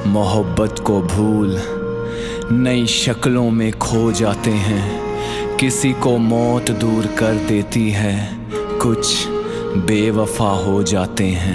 मोहब्बत को भूल नई शक्लों में खो जाते हैं। किसी को मौत दूर कर देती है, कुछ बेवफा हो जाते हैं।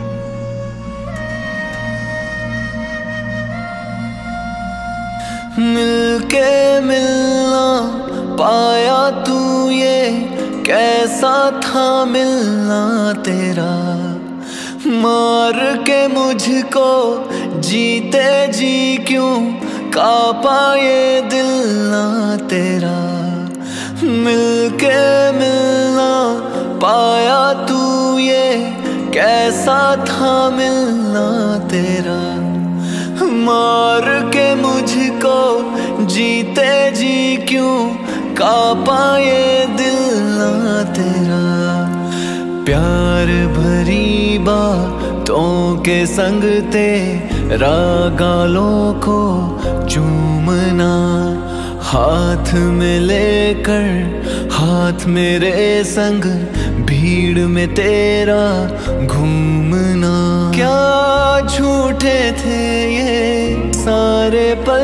मिलके मिलना पाया तू, ये कैसा था मिलना तेरा। मार के मुझको जीते जी क्यों कांपा ये दिल ना तेरा। मिलके मिलना पाया तू, ये कैसा था मिलना तेरा। मार के मुझको जीते जी क्यों कांपा ये दिल ना तेरा। प्यार भरी बातों के संग तेरा गालों को चूमना, हाथ में लेकर हाथ मेरे संग भीड़ में तेरा घूमना। क्या झूठे थे ये सारे पल,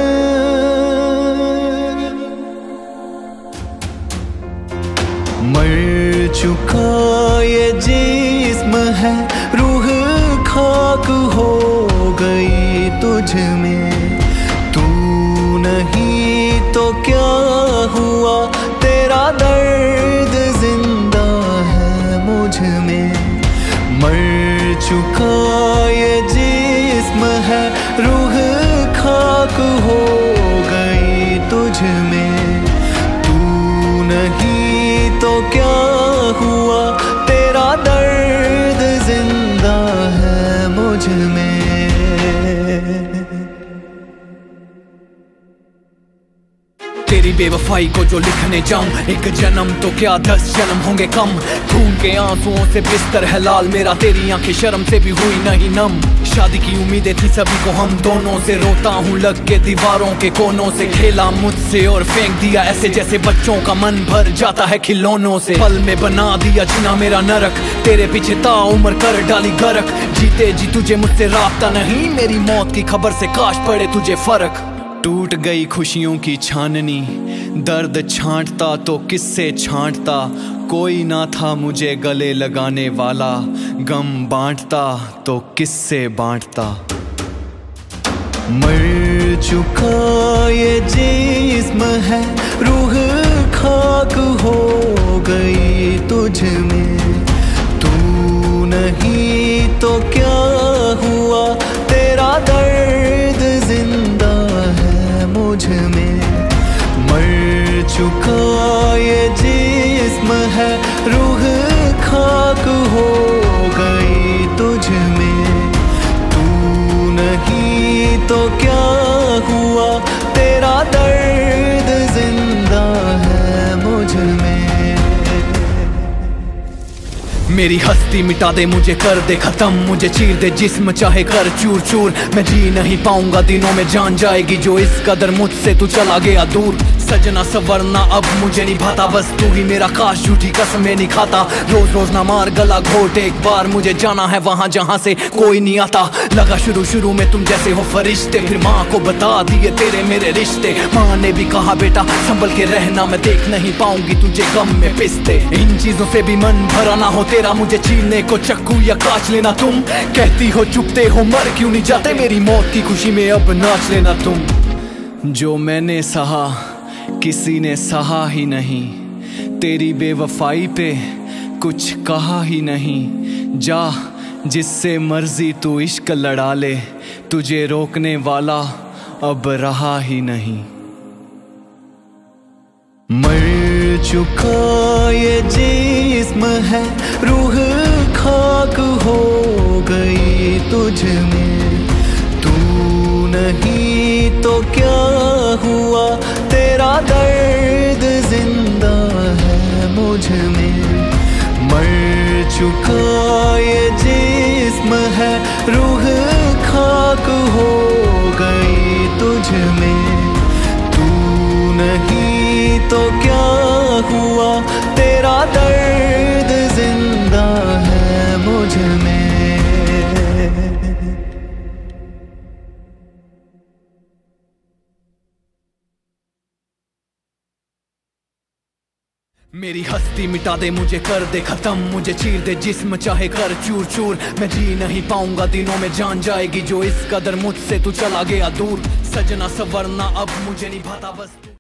मर चुका ये जिस्म है, रूह खाक हो गई तुझ में। तू नहीं तो क्या हुआ, तेरा दर्द जिंदा है मुझ में। मर चुका ये जिस्म है, रूह खाक हो गई तुझ में। तू नहीं तो क्या हुआ, तेरा दर्द जिंदा है मुझ में। तेरी बेवफाई को जो लिखने जाऊं, एक जन्म तो क्या 10 जन्म होंगे कम। खून के आंसुओं से बिस्तर है लाल मेरा, तेरी आंखें शर्म से भी हुई नहीं नम। शादी की उम्मीदें थी सभी को हम दोनों से, रोता हूँ लग के दीवारों के कोनों से। खेला मुझसे और फेंक दिया ऐसे जैसे बच्चों का मन भर जाता है खिलौनों से। पल में बना दिया जीना मेरा नरक, तेरे पीछे ताउम्र कर डाली गरक। जीते जी तुझे मुझसे राब्ता नहीं, मेरी मौत की खबर से काश पड़े तुझे फर्क। टूट गई खुशियों की छाननी, दर्द छांटता तो किससे छांटता। कोई ना था मुझे गले लगाने वाला, गम बांटता तो किससे बांटता। मर चुका ये जिस्म है, रूह खाक हो गई तुझ में। तू नहीं तो क्या हुआ, तेरा दर्द जिंदा है मुझ में। मर चुका ये जिस्म है, रूह खाक हो गई तुझ में। तू नहीं तो क्या हुआ, तेरा दर्द जिंदा है मुझ में। मेरी हस्ती मिटा दे, मुझे कर दे खत्म, मुझे चीर दे जिस्म चाहे कर चूर चूर। मैं जी नहीं पाऊंगा, दिनों में जान जाएगी जो इस कदर मुझसे तू चला गया दूर। सजना सवरना अब मुझे नहीं भाता, बस तू ही मेरा काश झूठी कसमें नहीं खाता। रोज रोज ना मार गला घोट, एक बार मुझे जाना है वहां जहां से कोई नहीं आता। लगा शुरू में तुम जैसे हो फरिश्ते, फिर माँ को बता दिए तेरे मेरे रिश्ते। माँ ने भी कहा बेटा संभल के रहना, मैं देख नहीं पाऊंगी तुझे गम में पिसते। इन चीजों से भी मन भरा ना हो तेरा, मुझे छीनने को चक्कू या काट लेना तुम। कहती हो चुपते हो मर क्यों नहीं जाते, मेरी मौत की खुशी में अब नाच लेना तुम। जो मैंने सहा किसी ने सहा ही नहीं, तेरी बेवफाई पे कुछ कहा ही नहीं। जा जिससे मर्जी तू इश्क लड़ा ले, तुझे रोकने वाला अब रहा ही नहीं। मर चुका ये जिस्म है, रूह खाक हो गई तुझ में। तू नहीं तो क्या हुआ, तेरा दर्द जिंदा है मुझ में। मर चुका ये जिस्म है, रूह खाक हो गई तुझ में। तू नहीं तो क्या हुआ, तेरा दर्द जिंदा है मुझ में। मेरी हस्ती मिटा दे मुझे कर दे खत्म, मुझे चीर दे जिस्म चाहे कर चूर चूर। मैं जी नहीं पाऊंगा दिनों में जान जाएगी जो इस कदर मुझसे तू चला गया दूर। सजना सवरना अब मुझे निभाता बस तू।